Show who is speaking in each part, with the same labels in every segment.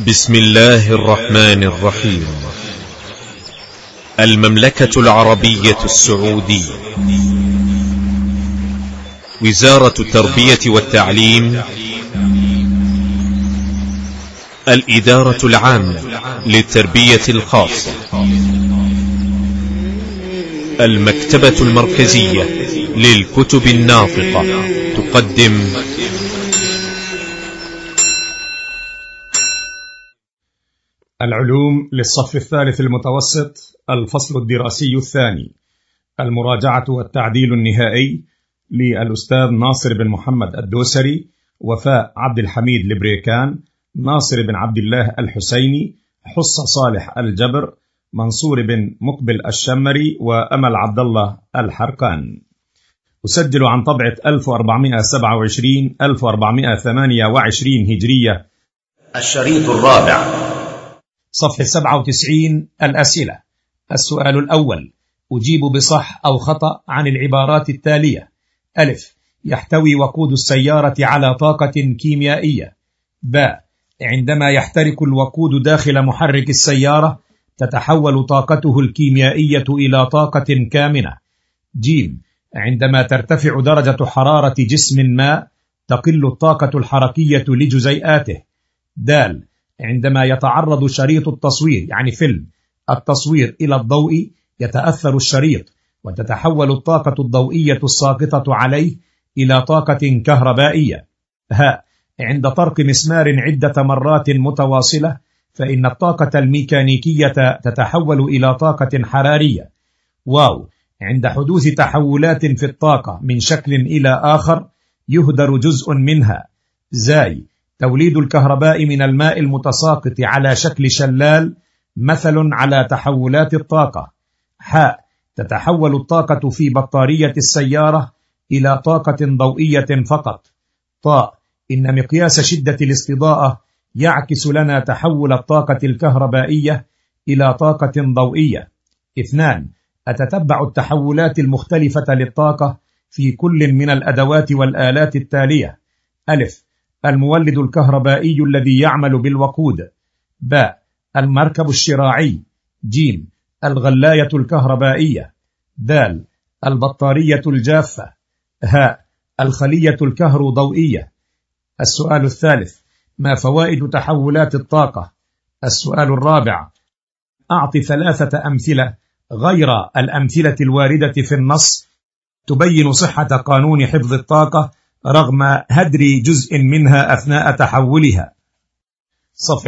Speaker 1: بسم الله الرحمن الرحيم. المملكة العربية السعودية، وزارة التربية والتعليم، الإدارة العامة للتربية الخاصة، المكتبة المركزية للكتب الناطقة تقدم
Speaker 2: العلوم للصف الثالث المتوسط، الفصل الدراسي الثاني، المراجعة والتعديل النهائي، للأستاذ ناصر بن محمد الدوسري، وفاء عبد الحميد البريكان، ناصر بن عبد الله الحسيني، حصة صالح الجبر، منصور بن مقبل الشمري، وأمل عبد الله الحرقان. أسجل عن طبعة 1427-1428 هجرية.
Speaker 3: الشريط الرابع،
Speaker 2: صفحة 97. الأسئلة. السؤال الأول: أجيب بصح أو خطأ عن العبارات التالية. ألف: يحتوي وقود السيارة على طاقة كيميائية. باء: عندما يحترق الوقود داخل محرك السيارة تتحول طاقته الكيميائية إلى طاقة كامنة. جيم: عندما ترتفع درجة حرارة جسم ما تقل الطاقة الحركية لجزيئاته. دال: عندما يتعرض شريط التصوير يعني فيلم التصوير إلى الضوء يتأثر الشريط وتتحول الطاقة الضوئية الساقطة عليه إلى طاقة كهربائية. هاء: عند طرق مسمار عدة مرات متواصلة فإن الطاقة الميكانيكية تتحول إلى طاقة حرارية. واو: عند حدوث تحولات في الطاقة من شكل إلى آخر يهدر جزء منها. زاي: توليد الكهرباء من الماء المتساقط على شكل شلال مثل على تحولات الطاقة. حاء: تتحول الطاقة في بطارية السيارة إلى طاقة ضوئية فقط. طاء: إن مقياس شدة الاستضاءة يعكس لنا تحول الطاقة الكهربائية إلى طاقة ضوئية. 2. أتتبع التحولات المختلفة للطاقة في كل من الأدوات والآلات التالية. ألف: المولد الكهربائي الذي يعمل بالوقود. باء: المركب الشراعي. جيم: الغلاية الكهربائية. دال: البطارية الجافة. هاء: الخلية الكهروضوئية. السؤال الثالث: ما فوائد تحولات الطاقة؟ السؤال الرابع: أعط 3 أمثلة غير الأمثلة الواردة في النص تبين صحة قانون حفظ الطاقة رغم هدر جزء منها أثناء تحولها. صفحة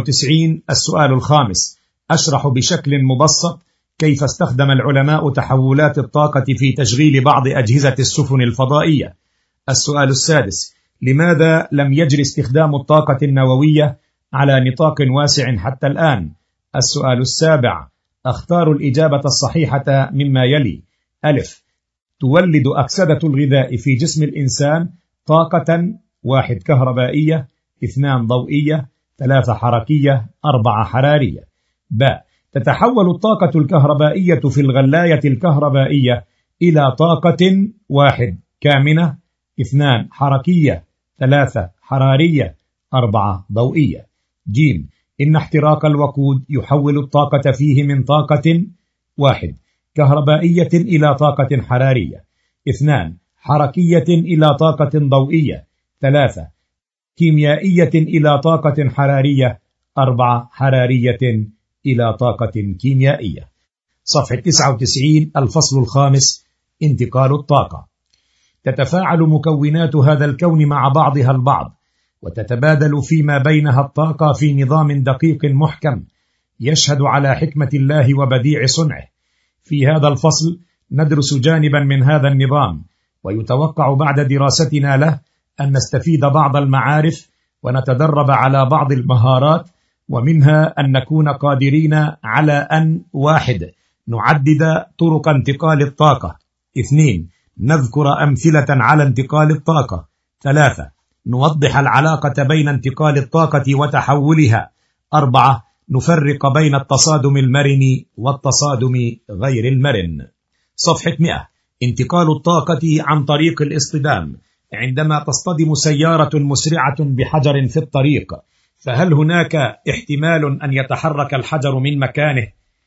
Speaker 2: 98. السؤال الخامس: أشرح بشكل مبسط كيف استخدم العلماء تحولات الطاقة في تشغيل بعض أجهزة السفن الفضائية. السؤال السادس: لماذا لم يجري استخدام الطاقة النووية على نطاق واسع حتى الآن؟ السؤال السابع: أختار الإجابة الصحيحة مما يلي. ألف: تولد أكسدة الغذاء في جسم الإنسان طاقة: 1 كهربائية، 2 ضوئية، 3 حركية، 4 حرارية. باء: تتحول الطاقة الكهربائية في الغلاية الكهربائية إلى طاقة: 1 كامنة، 2 حركية، 3 حرارية، 4 ضوئية. جيم: إن احتراق الوقود يحول الطاقة فيه من طاقة: 1 كهربائية إلى طاقة حرارية، 2 حركية إلى طاقة ضوئية، 3 كيميائية إلى طاقة حرارية، 4 حرارية إلى طاقة كيميائية. صفحة 99. الفصل الخامس: انتقال الطاقة. تتفاعل مكونات هذا الكون مع بعضها البعض وتتبادل فيما بينها الطاقة في نظام دقيق محكم يشهد على حكمة الله وبديع صنعه. في هذا الفصل ندرس جانبا من هذا النظام، ويتوقع بعد دراستنا له أن نستفيد بعض المعارف ونتدرب على بعض المهارات، ومنها أن نكون قادرين على أن: 1 نعدد طرق انتقال الطاقة، 2 نذكر أمثلة على انتقال الطاقة، 3 نوضح العلاقة بين انتقال الطاقة وتحولها، 4 نفرق بين التصادم المرن والتصادم غير المرن. صفحة 100. انتقال الطاقة عن طريق الاصطدام. عندما تصطدم سيارة مسرعة بحجر في الطريق فهل هناك احتمال أن يتحرك الحجر من مكانه؟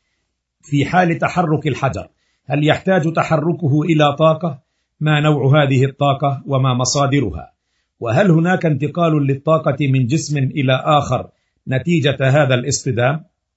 Speaker 2: في حال تحرك الحجر هل يحتاج تحركه إلى طاقة؟ ما نوع هذه الطاقة وما مصادرها؟ وهل هناك انتقال للطاقة من جسم إلى آخر نتيجة هذا الاصطدام؟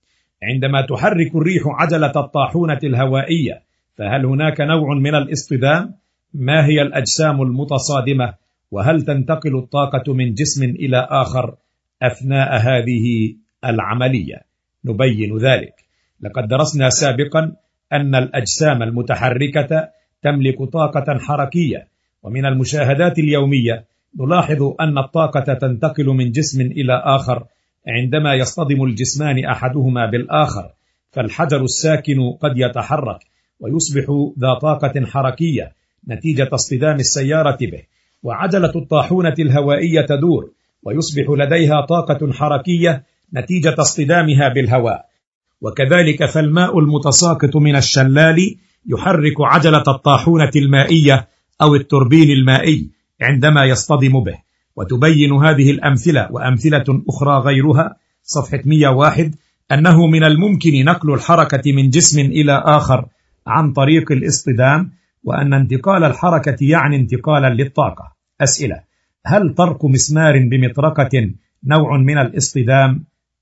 Speaker 2: عندما تحرك الريح عجلة الطاحونة الهوائية فهل هناك نوع من الاصطدام؟ ما هي الأجسام المتصادمة؟ وهل تنتقل الطاقة من جسم إلى آخر أثناء هذه العملية؟ نبين ذلك. لقد درسنا سابقا أن الأجسام المتحركة تملك طاقة حركية، ومن المشاهدات اليومية نلاحظ أن الطاقة تنتقل من جسم إلى آخر عندما يصطدم الجسمان أحدهما بالآخر، فالحجر الساكن قد يتحرك ويصبح ذا طاقة حركية نتيجة اصطدام السيارة به، وعجلة الطاحونة الهوائية تدور ويصبح لديها طاقة حركية نتيجة اصطدامها بالهواء. وكذلك فالماء المتساقط من الشلال يحرك عجلة الطاحونة المائية أو التوربين المائي عندما يصطدم به. وتبين هذه الأمثلة وأمثلة أخرى غيرها صفحة 101 أنه من الممكن نقل الحركة من جسم إلى آخر عن طريق الاصطدام، وأن انتقال الحركة يعني انتقالا للطاقة. أسئلة: هل طرق مسمار بمطرقة نوع من الاصطدام؟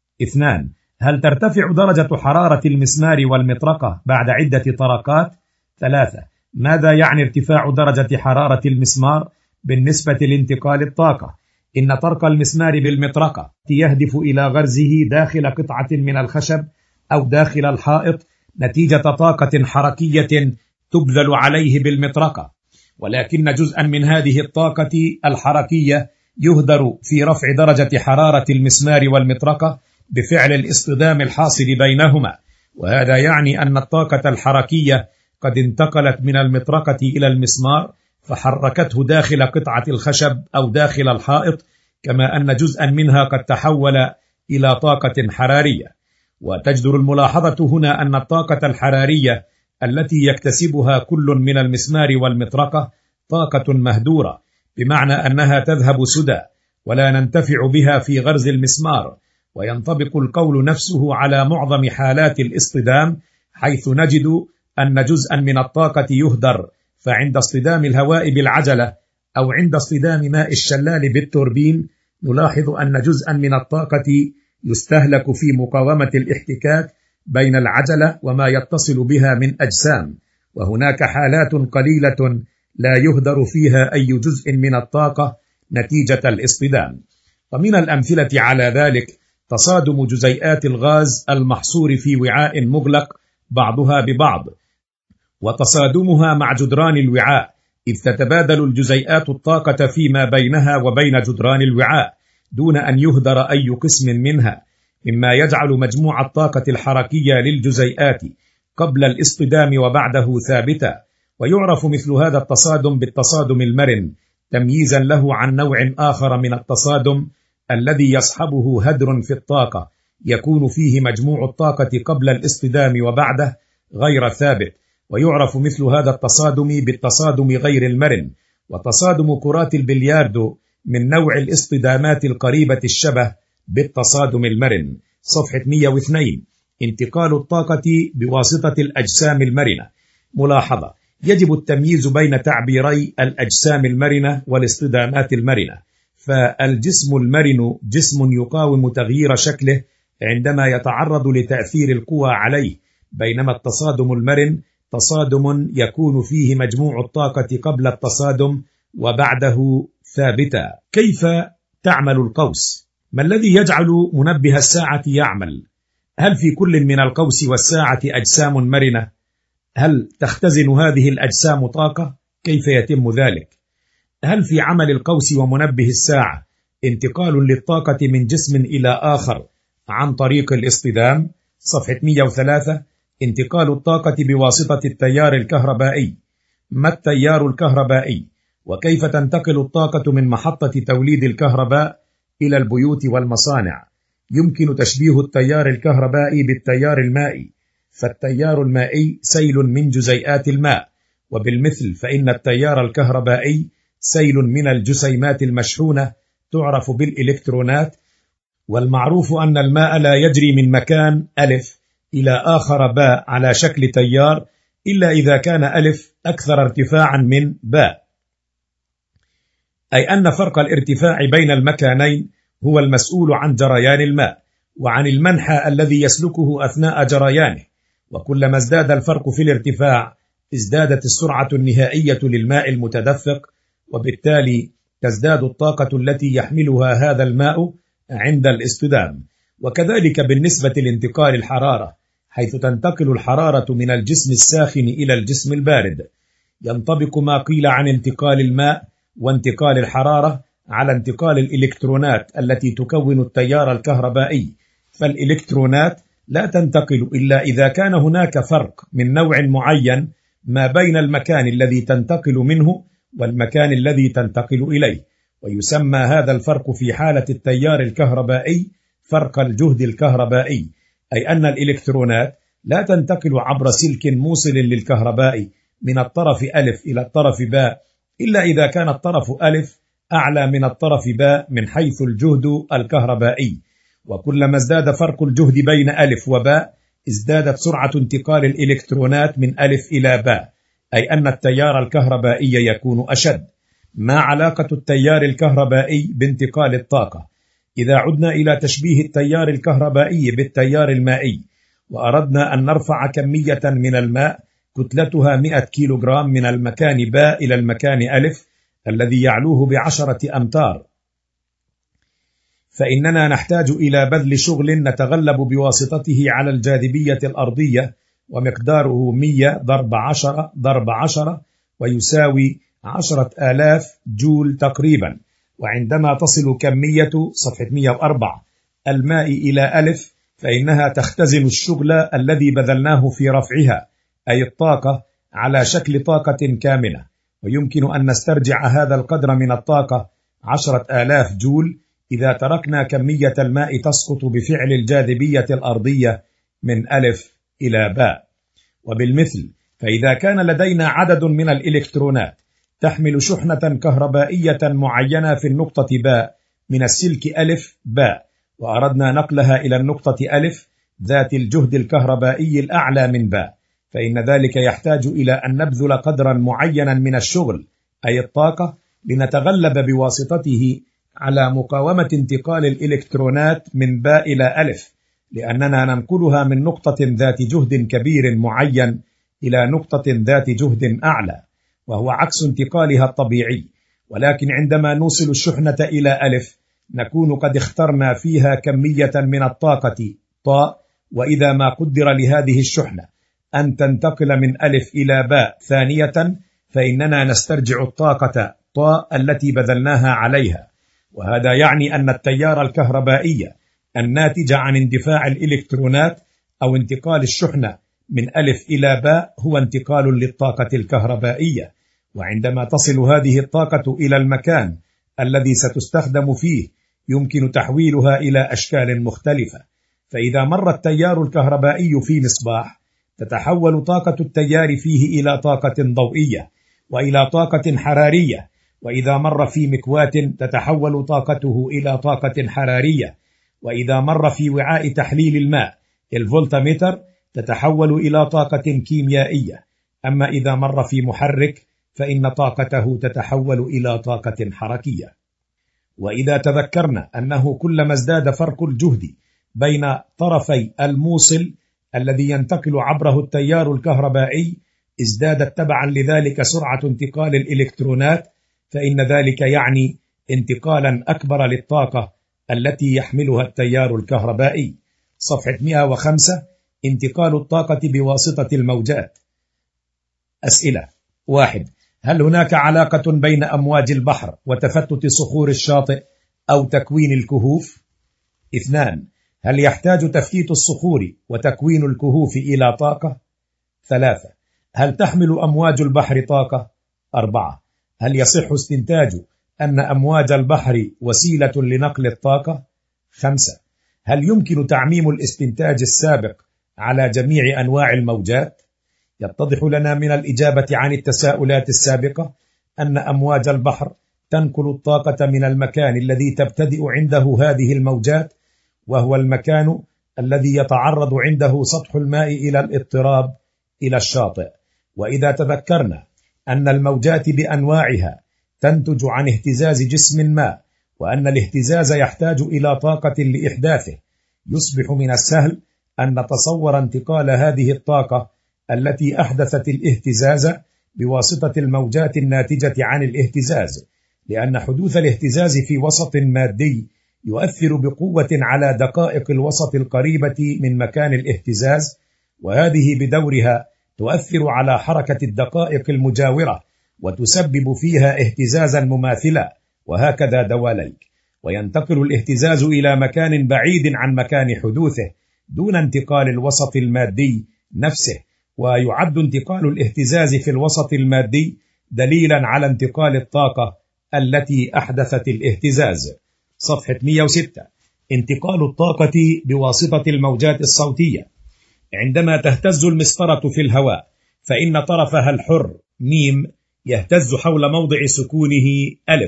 Speaker 2: 2. هل ترتفع درجة حرارة المسمار والمطرقة بعد عدة طرقات؟ 3. ماذا يعني ارتفاع درجة حرارة المسمار بالنسبة لانتقال الطاقة؟ إن طرق المسمار بالمطرقة يهدف إلى غرزه داخل قطعة من الخشب أو داخل الحائط نتيجة طاقة حركية تبذل عليه بالمطرقة، ولكن جزءا من هذه الطاقة الحركية يهدر في رفع درجة حرارة المسمار والمطرقة بفعل الاصطدام الحاصل بينهما، وهذا يعني أن الطاقة الحركية قد انتقلت من المطرقة إلى المسمار فحركته داخل قطعة الخشب أو داخل الحائط، كما أن جزءا منها قد تحول إلى طاقة حرارية. وتجدر الملاحظة هنا أن الطاقة الحرارية التي يكتسبها كل من المسمار والمطرقة طاقة مهدورة، بمعنى أنها تذهب سدى ولا ننتفع بها في غرز المسمار. وينطبق القول نفسه على معظم حالات الاصطدام، حيث نجد أن جزءا من الطاقة يهدر، فعند اصطدام الهواء بالعجلة أو عند اصطدام ماء الشلال بالتوربين نلاحظ أن جزءا من الطاقة يستهلك في مقاومة الاحتكاك بين العجلة وما يتصل بها من أجسام، وهناك حالات قليلة لا يهدر فيها أي جزء من الطاقة نتيجة الاصطدام. ومن الأمثلة على ذلك تصادم جزيئات الغاز المحصور في وعاء مغلق بعضها ببعض، وتصادمها مع جدران الوعاء، إذ تتبادل الجزيئات الطاقة فيما بينها وبين جدران الوعاء دون أن يهدر أي قسم منها، مما يجعل مجموع الطاقة الحركية للجزيئات قبل الاصطدام وبعده ثابتا. ويعرف مثل هذا التصادم بالتصادم المرن، تمييزا له عن نوع آخر من التصادم الذي يصحبه هدر في الطاقة يكون فيه مجموع الطاقة قبل الاصطدام وبعده غير ثابت. ويعرف مثل هذا التصادم بالتصادم غير المرن. وتصادم كرات البلياردو من نوع الاصطدامات القريبة الشبه بالتصادم المرن. صفحة 102. انتقال الطاقة بواسطة الأجسام المرنة. ملاحظة: يجب التمييز بين تعبيري الأجسام المرنة والاصطدامات المرنة. فالجسم المرن جسم يقاوم تغيير شكله عندما يتعرض لتأثير القوى عليه، بينما التصادم المرن تصادم يكون فيه مجموع الطاقة قبل التصادم وبعده ثابتا. كيف تعمل القوس؟ ما الذي يجعل منبه الساعة يعمل؟ هل في كل من القوس والساعة أجسام مرنة؟ هل تختزن هذه الأجسام طاقة؟ كيف يتم ذلك؟ هل في عمل القوس ومنبه الساعة انتقال للطاقة من جسم إلى آخر عن طريق الاصطدام؟ صفحة 103. انتقال الطاقة بواسطة التيار الكهربائي. ما التيار الكهربائي؟ وكيف تنتقل الطاقة من محطة توليد الكهرباء إلى البيوت والمصانع؟ يمكن تشبيه التيار الكهربائي بالتيار المائي، فالتيار المائي سيل من جزيئات الماء، وبالمثل فإن التيار الكهربائي سيل من الجسيمات المشحونة تعرف بالإلكترونات، والمعروف أن الماء لا يجري من مكان ألف إلى آخر باء على شكل تيار إلا إذا كان ألف أكثر ارتفاعا من باء، أي أن فرق الارتفاع بين المكانين هو المسؤول عن جريان الماء وعن المنحى الذي يسلكه أثناء جريانه، وكلما ازداد الفرق في الارتفاع ازدادت السرعة النهائية للماء المتدفق، وبالتالي تزداد الطاقة التي يحملها هذا الماء عند الاصطدام. وكذلك بالنسبة لانتقال الحرارة، حيث تنتقل الحرارة من الجسم الساخن إلى الجسم البارد، ينطبق ما قيل عن انتقال الماء وانتقال الحرارة على انتقال الإلكترونات التي تكون التيار الكهربائي، فالإلكترونات لا تنتقل إلا إذا كان هناك فرق من نوع معين ما بين المكان الذي تنتقل منه والمكان الذي تنتقل إليه، ويسمى هذا الفرق في حالة التيار الكهربائي فرق الجهد الكهربائي، أي أن الإلكترونات لا تنتقل عبر سلك موصل للكهرباء من الطرف ألف إلى الطرف باء إلا إذا كان الطرف ألف أعلى من الطرف باء من حيث الجهد الكهربائي، وكلما ازداد فرق الجهد بين ألف وباء ازدادت سرعة انتقال الإلكترونات من ألف إلى باء، أي أن التيار الكهربائي يكون أشد. ما علاقة التيار الكهربائي بانتقال الطاقة؟ إذا عدنا إلى تشبيه التيار الكهربائي بالتيار المائي، وأردنا أن نرفع كمية من الماء كتلتها 100 كيلوغرام من المكان باء إلى المكان ألف الذي يعلوه ب10 أمتار، فإننا نحتاج إلى بذل شغل نتغلب بواسطته على الجاذبية الأرضية، ومقداره 100 ضرب 10 ضرب 10 ويساوي 10,000 جول تقريبا. وعندما تصل كمية صفحة 104 الماء إلى ألف فإنها تختزن الشغل الذي بذلناه في رفعها، أي الطاقة، على شكل طاقة كاملة، ويمكن أن نسترجع هذا القدر من الطاقة 10,000 جول إذا تركنا كمية الماء تسقط بفعل الجاذبية الأرضية من ألف إلى باء. وبالمثل فإذا كان لدينا عدد من الإلكترونات تحمل شحنة كهربائية معينة في النقطة باء من السلك ألف باء، وأردنا نقلها إلى النقطة ألف ذات الجهد الكهربائي الأعلى من باء، فإن ذلك يحتاج إلى أن نبذل قدرا معينا من الشغل أي الطاقة لنتغلب بواسطته على مقاومة انتقال الإلكترونات من باء إلى ألف، لأننا ننقلها من نقطة ذات جهد كبير معين إلى نقطة ذات جهد أعلى، وهو عكس انتقالها الطبيعي. ولكن عندما نوصل الشحنة إلى ألف نكون قد اخترنا فيها كمية من الطاقة طاء، وإذا ما قدر لهذه الشحنة أن تنتقل من ألف إلى باء ثانية فإننا نسترجع الطاقة طاء التي بذلناها عليها، وهذا يعني أن التيار الكهربائي الناتج عن اندفاع الإلكترونات أو انتقال الشحنة من ألف إلى باء هو انتقال للطاقة الكهربائية. وعندما تصل هذه الطاقة إلى المكان الذي ستستخدم فيه يمكن تحويلها إلى أشكال مختلفة، فإذا مر التيار الكهربائي في مصباح تتحول طاقة التيار فيه إلى طاقة ضوئية وإلى طاقة حرارية، وإذا مر في مكواة تتحول طاقته إلى طاقة حرارية، وإذا مر في وعاء تحليل الماء الفولتمتر تتحول إلى طاقة كيميائية، أما إذا مر في محرك فإن طاقته تتحول إلى طاقة حركية. وإذا تذكرنا أنه كلما ازداد فرق الجهد بين طرفي الموصل الذي ينتقل عبره التيار الكهربائي ازدادت تبعا لذلك سرعة انتقال الإلكترونات، فإن ذلك يعني انتقالا أكبر للطاقة التي يحملها التيار الكهربائي. صفحة 105 انتقال الطاقة بواسطة الموجات. أسئلة: 1. هل هناك علاقة بين أمواج البحر وتفتت صخور الشاطئ أو تكوين الكهوف؟ 2. هل يحتاج تفتيت الصخور وتكوين الكهوف إلى طاقة؟ 3. هل تحمل أمواج البحر طاقة؟ 4. هل يصح استنتاج أن أمواج البحر وسيلة لنقل الطاقة؟ 5. هل يمكن تعميم الاستنتاج السابق على جميع أنواع الموجات؟ يتضح لنا من الإجابة عن التساؤلات السابقة أن أمواج البحر تنقل الطاقة من المكان الذي تبتدئ عنده هذه الموجات وهو المكان الذي يتعرض عنده سطح الماء إلى الاضطراب إلى الشاطئ. وإذا تذكرنا أن الموجات بأنواعها تنتج عن اهتزاز جسم ما، وأن الاهتزاز يحتاج إلى طاقة لإحداثه، يصبح من السهل أن نتصور انتقال هذه الطاقة التي أحدثت الاهتزاز بواسطة الموجات الناتجة عن الاهتزاز، لأن حدوث الاهتزاز في وسط مادي يؤثر بقوة على دقائق الوسط القريبة من مكان الاهتزاز، وهذه بدورها تؤثر على حركة الدقائق المجاورة وتسبب فيها اهتزازا مماثلا، وهكذا دواليك. وينتقل الاهتزاز إلى مكان بعيد عن مكان حدوثه دون انتقال الوسط المادي نفسه، ويعد انتقال الاهتزاز في الوسط المادي دليلا على انتقال الطاقة التي أحدثت الاهتزاز. صفحة 106. انتقال الطاقة بواسطة الموجات الصوتية. عندما تهتز المسطرة في الهواء فإن طرفها الحر م يهتز حول موضع سكونه أ،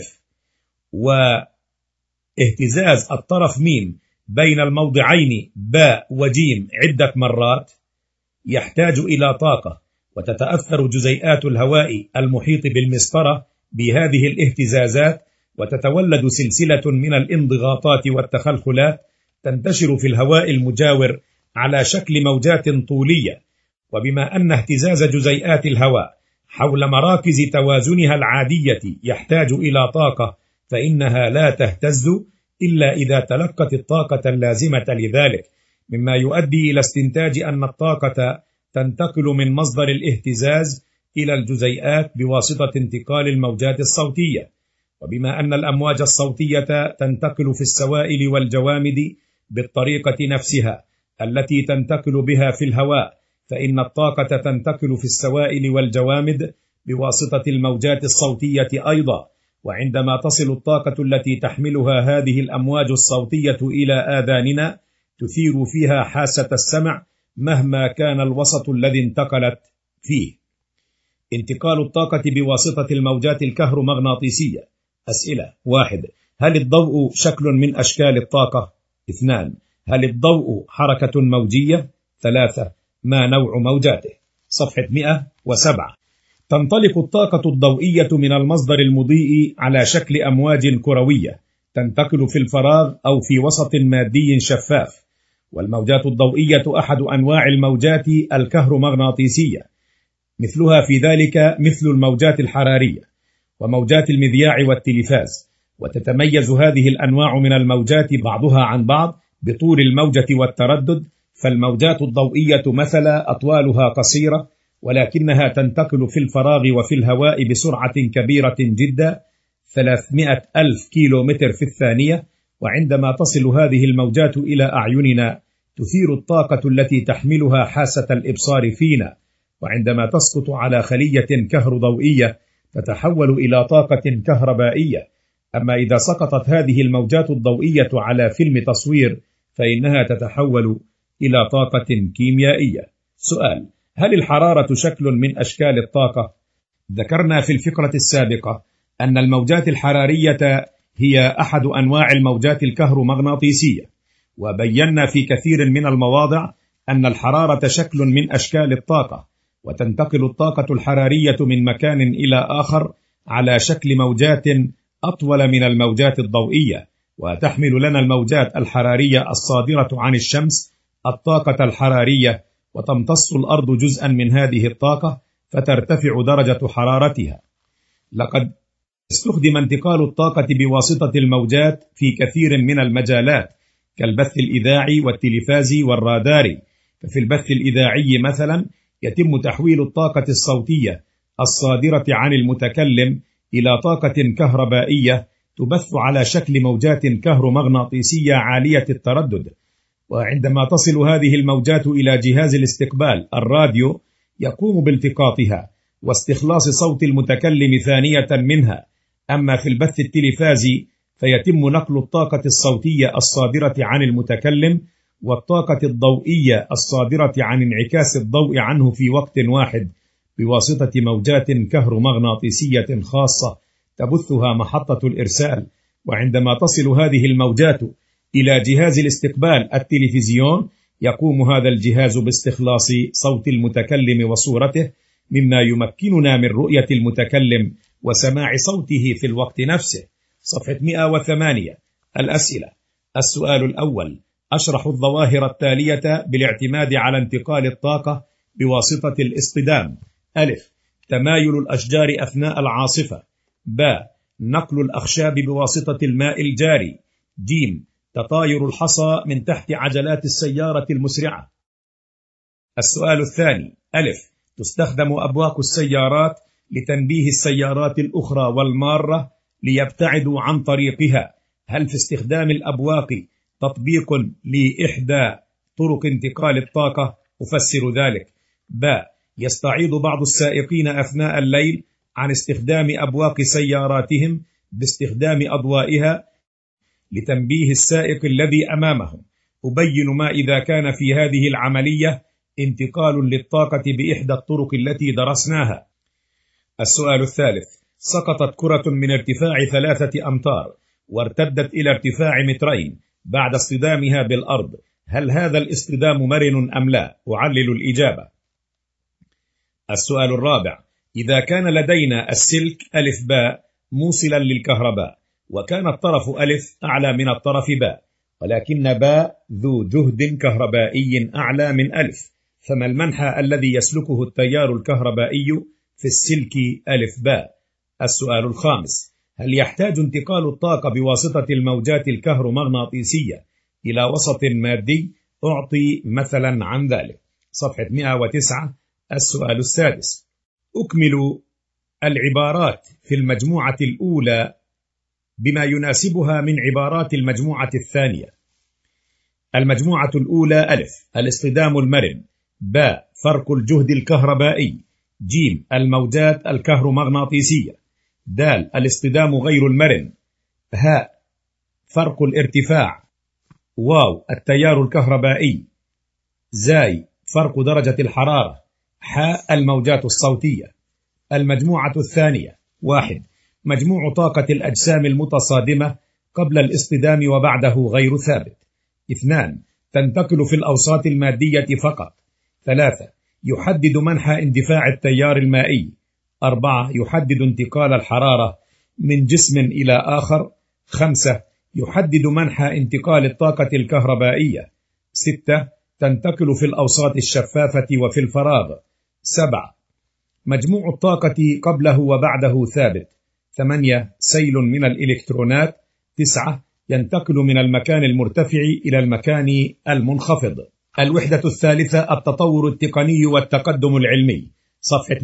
Speaker 2: واهتزاز الطرف م بين الموضعين ب وج عدة مرات يحتاج إلى طاقة، وتتأثر جزيئات الهواء المحيط بالمسطرة بهذه الاهتزازات، وتتولد سلسلة من الانضغاطات والتخلخلات تنتشر في الهواء المجاور على شكل موجات طولية. وبما أن اهتزاز جزيئات الهواء حول مراكز توازنها العادية يحتاج إلى طاقة، فإنها لا تهتز إلا إذا تلقت الطاقة اللازمة لذلك، مما يؤدي إلى استنتاج أن الطاقة تنتقل من مصدر الاهتزاز إلى الجزيئات بواسطة انتقال الموجات الصوتية. وبما أن الأمواج الصوتية تنتقل في السوائل والجوامد بالطريقة نفسها التي تنتقل بها في الهواء، فإن الطاقة تنتقل في السوائل والجوامد بواسطة الموجات الصوتية أيضا. وعندما تصل الطاقة التي تحملها هذه الأمواج الصوتية إلى آذاننا تثير فيها حاسة السمع مهما كان الوسط الذي انتقلت فيه. انتقال الطاقة بواسطة الموجات الكهرومغناطيسية. أسئلة: 1. هل الضوء شكل من أشكال الطاقة؟ 2. هل الضوء حركة موجية؟ 3. ما نوع موجاته؟ صفحة 107. تنطلق الطاقة الضوئية من المصدر المضيء على شكل أمواج كروية تنتقل في الفراغ أو في وسط مادي شفاف، والموجات الضوئية أحد أنواع الموجات الكهرومغناطيسية، مثلها في ذلك مثل الموجات الحرارية وموجات المذياع والتلفاز. وتتميز هذه الأنواع من الموجات بعضها عن بعض بطول الموجة والتردد، فالموجات الضوئية مثلا أطوالها قصيرة، ولكنها تنتقل في الفراغ وفي الهواء بسرعة كبيرة جدا 300,000 كيلومتر في الثانية. وعندما تصل هذه الموجات إلى أعيننا تثير الطاقة التي تحملها حاسة الإبصار فينا، وعندما تسقط على خلية كهروضوئية تتحول إلى طاقة كهربائية. أما إذا سقطت هذه الموجات الضوئية على فيلم تصوير فإنها تتحول إلى طاقة كيميائية. سؤال: هل الحرارة شكل من أشكال الطاقة؟ ذكرنا في الفقرة السابقة أن الموجات الحرارية هي أحد أنواع الموجات الكهرومغناطيسية، وبينا في كثير من المواضع أن الحرارة شكل من أشكال الطاقة، وتنتقل الطاقة الحرارية من مكان إلى آخر على شكل موجات أطول من الموجات الضوئية، وتحمل لنا الموجات الحرارية الصادرة عن الشمس الطاقة الحرارية، وتمتص الأرض جزءا من هذه الطاقة فترتفع درجة حرارتها. لقد استخدم انتقال الطاقة بواسطة الموجات في كثير من المجالات كالبث الإذاعي والتلفازي والراداري. ففي البث الإذاعي مثلا يتم تحويل الطاقة الصوتية الصادرة عن المتكلم إلى طاقة كهربائية تبث على شكل موجات كهرومغناطيسية عالية التردد، وعندما تصل هذه الموجات إلى جهاز الاستقبال الراديو يقوم بالتقاطها واستخلاص صوت المتكلم ثانية منها. أما في البث التلفازي فيتم نقل الطاقة الصوتية الصادرة عن المتكلم والطاقة الضوئية الصادرة عن انعكاس الضوء عنه في وقت واحد بواسطة موجات كهرومغناطيسية خاصة تبثها محطة الإرسال. وعندما تصل هذه الموجات إلى جهاز الاستقبال التلفزيون، يقوم هذا الجهاز باستخلاص صوت المتكلم وصورته، مما يمكننا من رؤية المتكلم وسماع صوته في الوقت نفسه. صفحة 108. الأسئلة. السؤال الأول: أشرح الظواهر التالية بالاعتماد على انتقال الطاقة بواسطة الاصطدام. ألف: تمايل الأشجار أثناء العاصفة. ب: نقل الأخشاب بواسطة الماء الجاري. ج: تطاير الحصى من تحت عجلات السيارة المسرعة. السؤال الثاني: ألف: تستخدم أبواق السيارات لتنبيه السيارات الأخرى والمارة ليبتعدوا عن طريقها. هل في استخدام الأبواق تطبيق لإحدى طرق انتقال الطاقة؟ أفسر ذلك. ب: يستعيض بعض السائقين أثناء الليل عن استخدام أبواق سياراتهم باستخدام أضوائها لتنبيه السائق الذي أمامهم. أبين ما إذا كان في هذه العملية انتقال للطاقة بإحدى الطرق التي درسناها. السؤال الثالث: سقطت كرة من ارتفاع 3 أمتار وارتدت إلى ارتفاع 2 متر بعد اصطدامها بالأرض. هل هذا الاصطدام مرن أم لا؟ أعلل الإجابة. السؤال الرابع: إذا كان لدينا السلك ألف باء موصلا للكهرباء، وكان الطرف ألف أعلى من الطرف باء، ولكن باء ذو جهد كهربائي أعلى من ألف، فما المنحى الذي يسلكه التيار الكهربائي في السلك ألف باء؟ السؤال الخامس: هل يحتاج انتقال الطاقة بواسطة الموجات الكهرومغناطيسية إلى وسط مادي؟ أعطي مثلا عن ذلك. صفحة 109. السؤال السادس: أكمل العبارات في المجموعة الأولى بما يناسبها من عبارات المجموعة الثانية. المجموعة الأولى: ألف: الاصطدام المرن. ب: فرق الجهد الكهربائي. ج: الموجات الكهرومغناطيسية. د: الاصطدام غير المرن. ه: فرق الارتفاع. واو: التيار الكهربائي. زاي: فرق درجة الحرارة. ح: الموجات الصوتية. المجموعة الثانية: 1. مجموع طاقة الأجسام المتصادمة قبل الاصطدام وبعده غير ثابت. 2. تنتقل في الأوساط المادية فقط. 3. يحدد منحى اندفاع التيار المائي. 4. يحدد انتقال الحرارة من جسم إلى آخر. 5. يحدد منحى انتقال الطاقة الكهربائية. 6. تنتقل في الأوساط الشفافة وفي الفراغ. 7. مجموع الطاقة قبله وبعده ثابت. 8. سيل من الإلكترونات. 9. ينتقل من المكان المرتفع إلى المكان المنخفض. الوحدة الثالثة: التطور التقني والتقدم العلمي. صفحة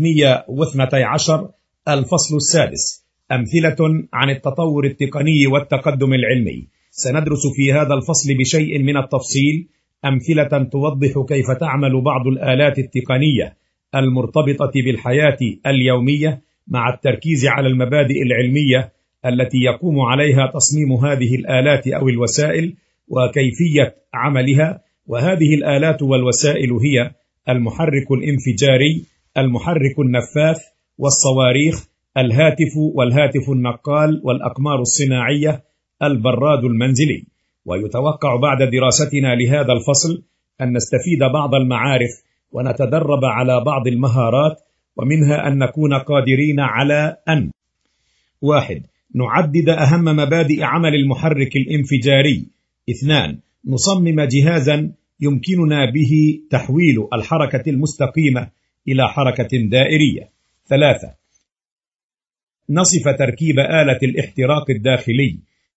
Speaker 2: 112. الفصل السادس: أمثلة عن التطور التقني والتقدم العلمي. سندرس في هذا الفصل بشيء من التفصيل أمثلة توضح كيف تعمل بعض الآلات التقنية المرتبطة بالحياة اليومية، مع التركيز على المبادئ العلمية التي يقوم عليها تصميم هذه الآلات أو الوسائل وكيفية عملها. وهذه الآلات والوسائل هي المحرك الانفجاري، المحرك النفاث، والصواريخ، الهاتف والهاتف النقال، والأقمار الصناعية، البراد المنزلي. ويتوقع بعد دراستنا لهذا الفصل أن نستفيد بعض المعارف ونتدرب على بعض المهارات، ومنها أن نكون قادرين على أن: 1. نعدد أهم مبادئ عمل المحرك الانفجاري. 2. نصمم جهازا يمكننا به تحويل الحركة المستقيمة إلى حركة دائرية. 3. نصف تركيب آلة الاحتراق الداخلي.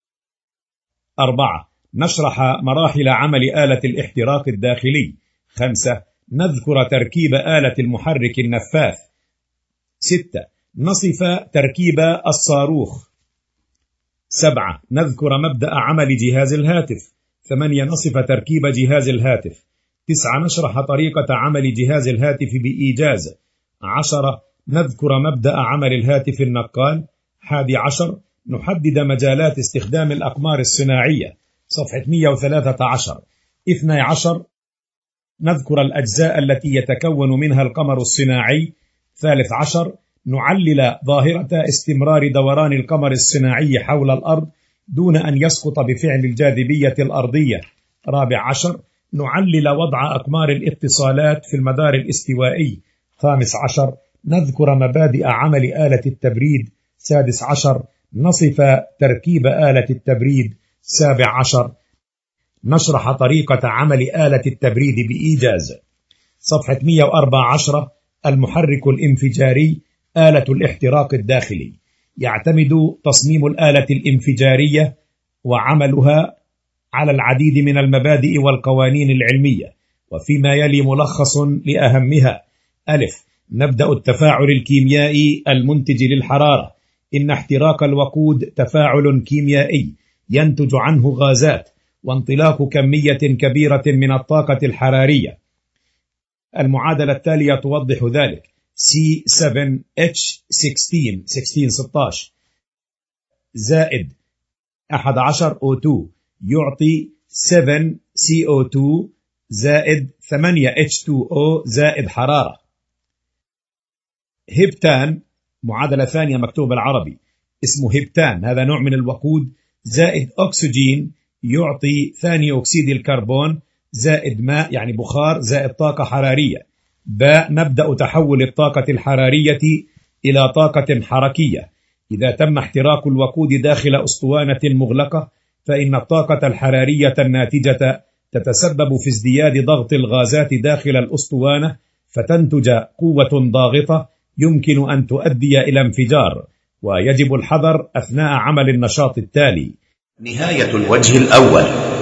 Speaker 2: 4. نشرح مراحل عمل آلة الاحتراق الداخلي. 5. نذكر تركيب آلة المحرك النفاث. 6. نصف تركيب الصاروخ. 7. نذكر مبدأ عمل جهاز الهاتف. 8. نصف تركيب جهاز الهاتف. 9. نشرح طريقة عمل جهاز الهاتف بإيجاز. 10. نذكر مبدأ عمل الهاتف النقال. 11. نحدد مجالات استخدام الأقمار الصناعية. صفحة 113. 12. نذكر الأجزاء التي يتكون منها القمر الصناعي. 13. نعلل ظاهرة استمرار دوران القمر الصناعي حول الأرض دون أن يسقط بفعل الجاذبية الأرضية. 14. نعلل وضع أقمار الاتصالات في المدار الاستوائي. 15. نذكر مبادئ عمل آلة التبريد. 16. نصف تركيب آلة التبريد. 17. نشرح طريقة عمل آلة التبريد بإيجاز. صفحة 114. المحرك الانفجاري آلة الاحتراق الداخلي. يعتمد تصميم الآلة الانفجارية وعملها على العديد من المبادئ والقوانين العلمية، وفيما يلي ملخص لأهمها. ألف. نبدأ التفاعل الكيميائي المنتج للحرارة. إن احتراق الوقود تفاعل كيميائي ينتج عنه غازات وانطلاق كمية كبيرة من الطاقة الحرارية. المعادلة التالية توضح ذلك. C7H16 زائد 11 O2 يعطي 7 CO2 زائد 8 H2O زائد حرارة. هبتان، معادلة ثانية مكتوب بالعربي، اسمه هبتان، هذا نوع من الوقود، زائد أكسجين يعطي ثاني أكسيد الكربون زائد ماء يعني بخار زائد طاقة حرارية. باء. نبدأ تحول الطاقة الحرارية إلى طاقة حركية. إذا تم احتراق الوقود داخل أسطوانة مغلقة فإن الطاقة الحرارية الناتجة تتسبب في ازدياد ضغط الغازات داخل الأسطوانة فتنتج قوة ضاغطة يمكن أن تؤدي إلى انفجار، ويجب الحذر أثناء عمل النشاط التالي.
Speaker 3: نهاية الوجه الأول.